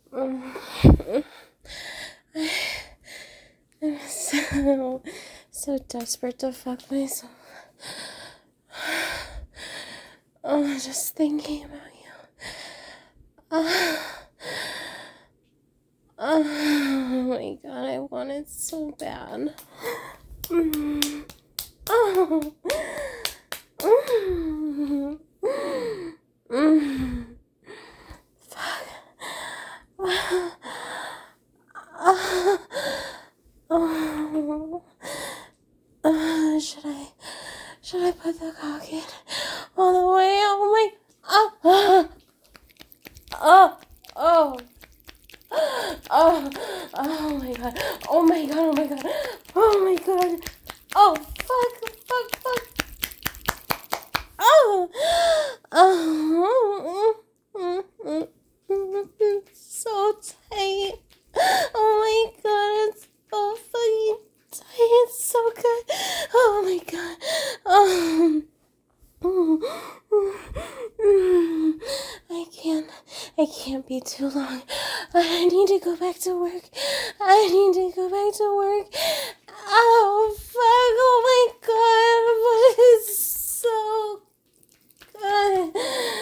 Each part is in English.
I'm so desperate to fuck myself. Oh, just thinking about you. Oh my god, I want it so bad. Oh. Fuck. Oh. Should I put the cock in all the way? Oh my. Oh. Oh. Oh. Oh my god. Oh my god. Oh my god. Oh my god. Oh fuck. Fuck. Fuck. Oh. Oh. So tight. Oh my god. It's so fucking tight. It's so good. Oh my god. Oh. I can't be too long. I need to go back to work. Oh, fuck. Oh, my God. But it's so good.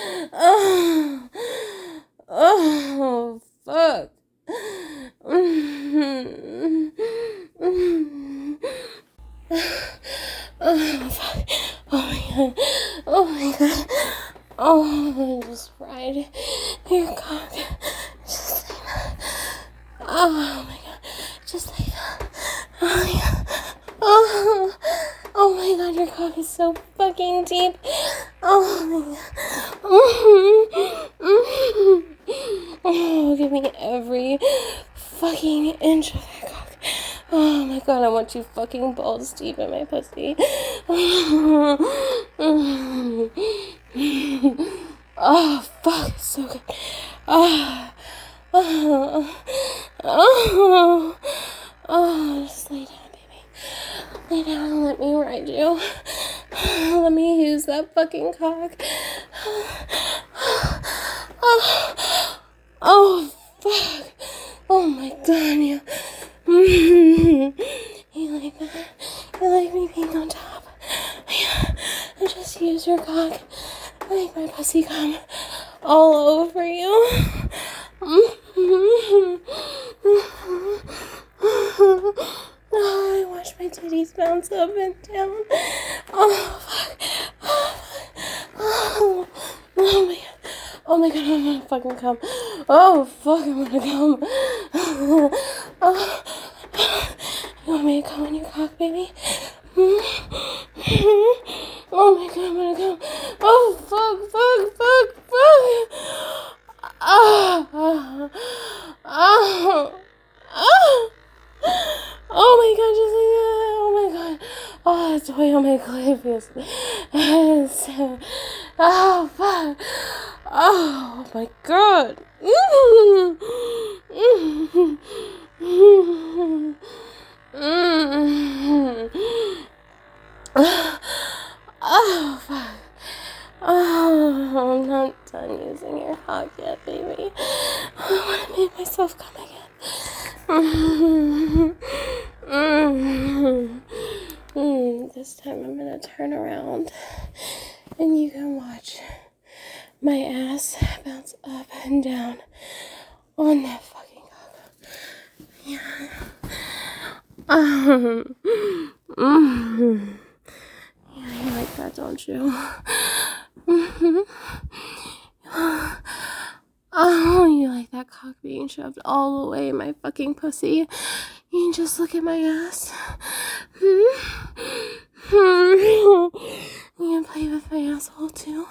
Oh, fuck. Oh, fuck. Oh, my God. Oh, my God. Oh, I just fried your cock. Just like that. Oh my god. Just like that. Oh my god. Oh my god, your cock is so fucking deep. Oh my god. Oh, give me every fucking inch of that cock. Oh my god, I want you fucking balls deep in my pussy. Oh, fuck, it's so good. Just lay down, baby. Lay down and let me ride you. Let me use that fucking cock. Oh, fuck. Oh my god, you. You like that? You like me being on top? Yeah. And just use your cock. Make my pussy come all over you. Oh, I watch my titties bounce up and down. Oh, fuck. Oh my god. Oh my god, I'm gonna fucking come. Oh, fuck, I'm gonna come. Oh. You want me to come on your cock, baby? Oh my god, I'm gonna come. Oh, fuck. Oh my god, just like that. Oh my god. Oh, it's way on my clavus. Oh, fuck. Oh my god. Oh, fuck. Oh, I'm not done using your cock yet, baby. I want to make myself come again. This time I'm going to turn around and you can watch my ass bounce up and down on that fucking cock. Yeah. Yeah, you like that, don't you? Oh, you like that cock being shoved all the way in my fucking pussy? You can just look at my ass. You can play with my asshole too.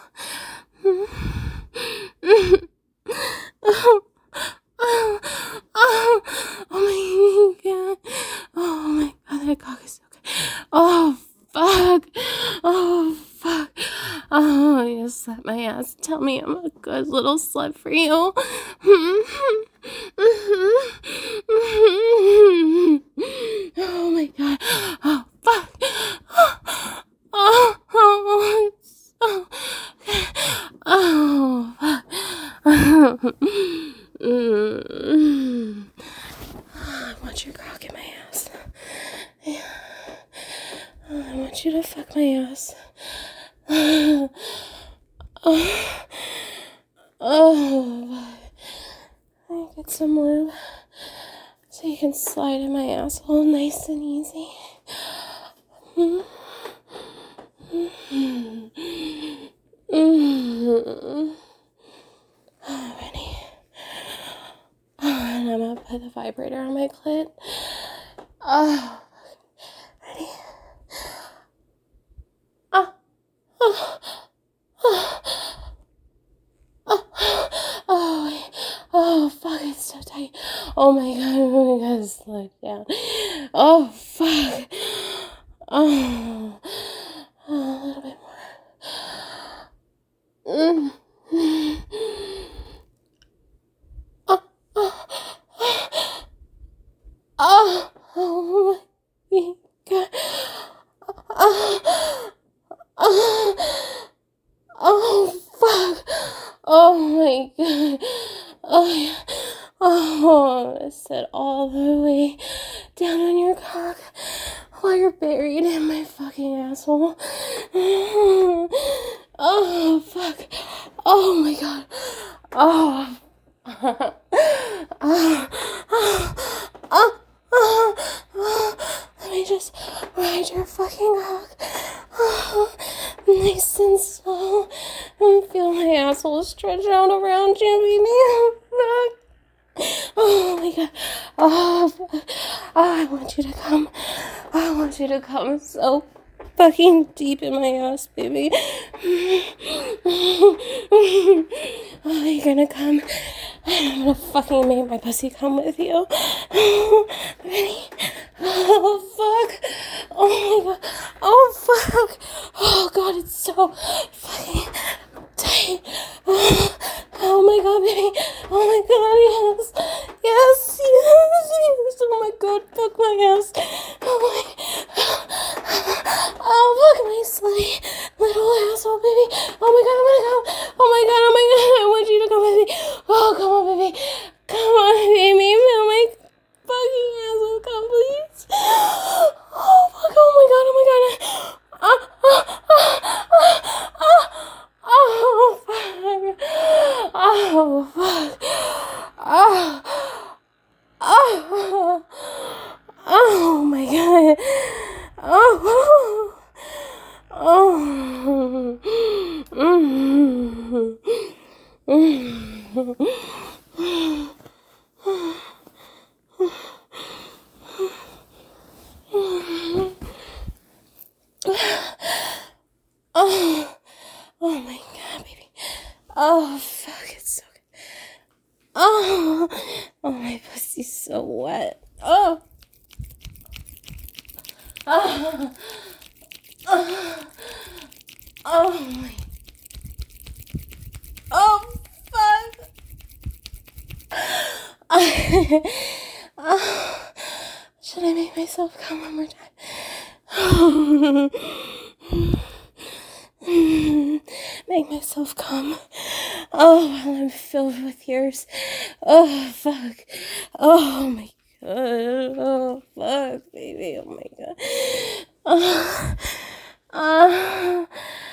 Oh my god. Oh my god, that cock is so good. Oh fuck. Oh fuck. Oh, you slap my ass. Tell me I'm a good little slut for you. Oh my god. Oh fuck. Oh, it's so good. Oh fuck. want your cock in my ass. Yeah. I want you to fuck my ass. I get some lube so you can slide in my asshole nice and easy. Ready? And I'm gonna put the vibrator on my clit. Ready? Oh, fuck, it's so tight. Oh my god, it's slid down. Oh, fuck. Oh, a little bit more. Oh my god. Oh, fuck. Oh my god. Oh, yeah. Oh, I sit all the way down on your cock while you're buried in my fucking asshole. Oh, fuck. Oh my god. Oh. Let me just ride your fucking cock. Nice and slow. And feel my asshole stretch out around you, baby. Oh my god. Oh, I want you to come. I want you to come so fucking deep in my ass, baby. Oh, you're gonna come. I'm gonna fucking make my pussy come with you. Ready? Oh, fuck. Oh, my God. Oh, fuck. Oh, God, it's so fucking tight. Oh, my God, baby. Oh, my God, yes. Yes, yes, yes. Oh, my God, fuck my ass. Oh, fuck my slutty little asshole, baby. Oh, my God, oh, my God. Oh, my God, oh, my God. I want you to come with me. Oh, come on, baby. Come on, baby. Feel my fucking asshole, come, please. Oh, fuck. Oh, my God, oh, my God. Oh, fuck. Oh, fuck. Oh, my God. Oh. Oh my god, baby. Oh, fuck, it's so good. Oh, my pussy's so wet. Oh. Oh my. Oh, fuck. Should I make myself come one more time? Make myself come. Oh, while I'm filled with tears. Oh, fuck. Oh, my God. Oh, fuck, baby. Oh, my God.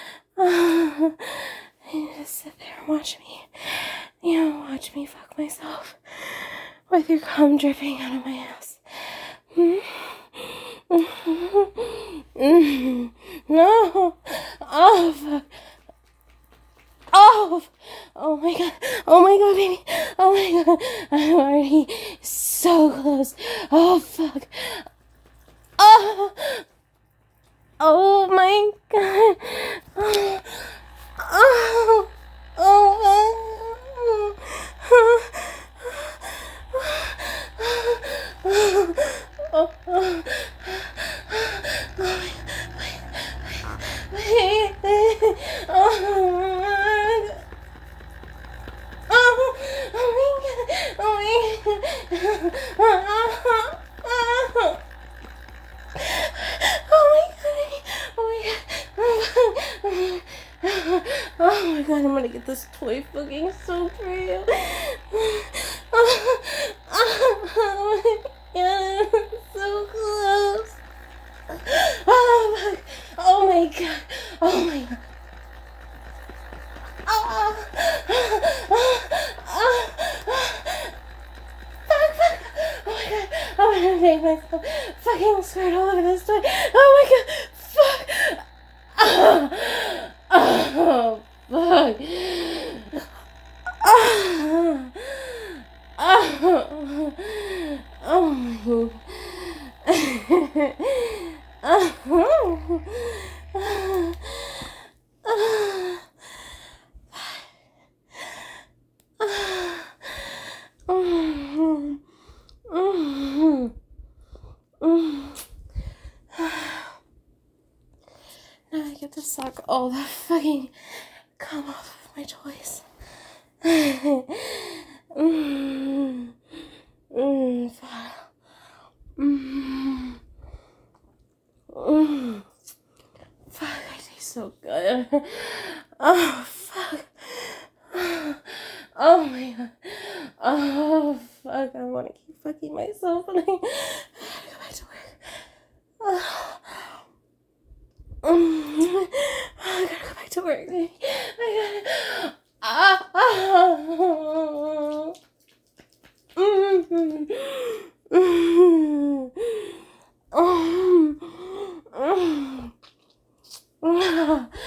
You just sit there and watch me. Watch me fuck myself with your cum dripping out of my ass. No. Oh, fuck. Oh my god. Oh my god, baby. Oh my god. I'm already so close. Oh, fuck. Oh my god. Oh my god, I'm gonna get this toy fucking soap for you. Oh my god. make myself fucking squirt all over this toy. Oh my god. Fuck. Oh, fuck. Now I get to suck all the fucking cum off of my toys. Fuck. Fuck, I taste so good. Oh, fuck. Oh my god. Oh, fuck. I want to keep fucking myself, but I gotta go back to work. I gotta go back to work. I gotta.